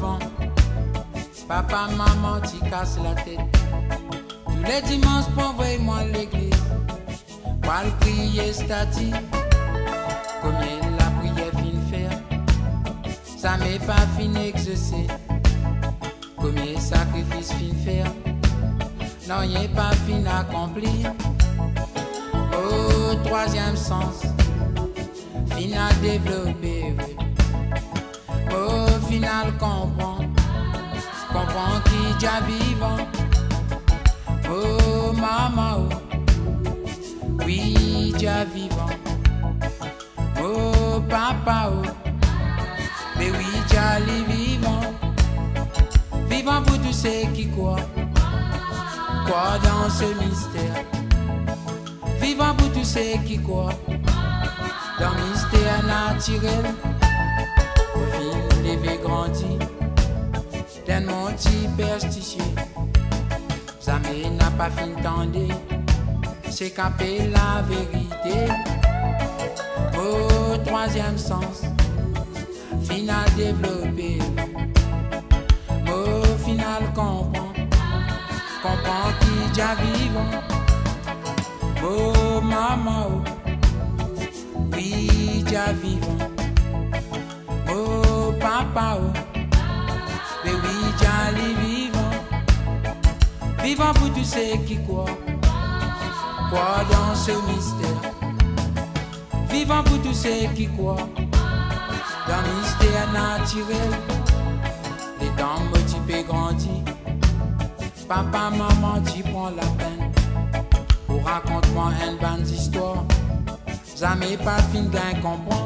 enfants. Papa, maman, t'y casse la tête. Tous les dimanches, envoie-moi à l'église. Pour le prier statique. Combien la prière fin faire. Ça m'est pas fin exaucer. Combien sacrifice fin faire. Non, y est pas fin accomplir. Au troisième sens, final développé. Au final comprend qui déjà vivant. Oh maman, oh, oui déjà vivant. Oh papa, oh, mais oui déjà les vivant. Vivant pour tous ceux qui croient dans ce mystère. Vivant pour tous ceux qui croient dans le mystère naturel. Au fil levé grandi d'un monde superstitieux. Jamais n'a pas fin tendé, c'est camper la vérité. Au troisième sens, final développé. Au final comprend qui déjà vivant. Oh maman, oh, oui déjà vivant. Oh papa, oh, mais oui déjà les vivant. Vivant pour tous ceux qui croient dans ce mystère. Vivant pour tous ceux qui croient dans le mystère naturel. Les temps motivés grandis. Papa, maman, tu prends la peine pour raconter-moi une bonne histoire. Jamais pas fin d'un comprendre.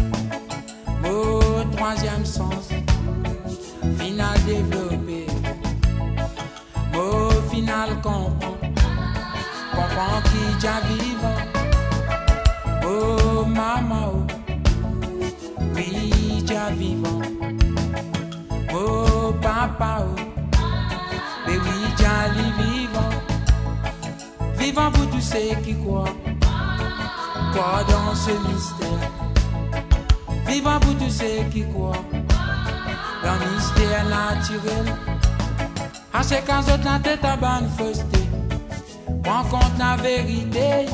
Au troisième sens, final développé. Au final comprend qui déjà vivant. Oh maman, oh, oui déjà vivant. Oh papa, oh, mais oui déjà les vivant. Vivant pour tous ceux qui croient dans ce mystère. Vivant pour tous ceux qui croient dans le mystère naturel. À ces cas autres la tête à bonne fausseté. Prends compte la vérité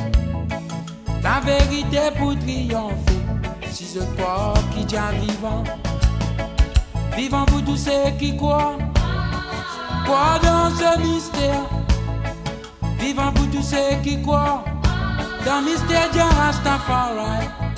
pour triompher. Si je crois qui déjà vivant. Vivant pour tous ceux qui croient dans ce mystère. Vivant pour tous ceux qui croient dans le mystère de Rastafari.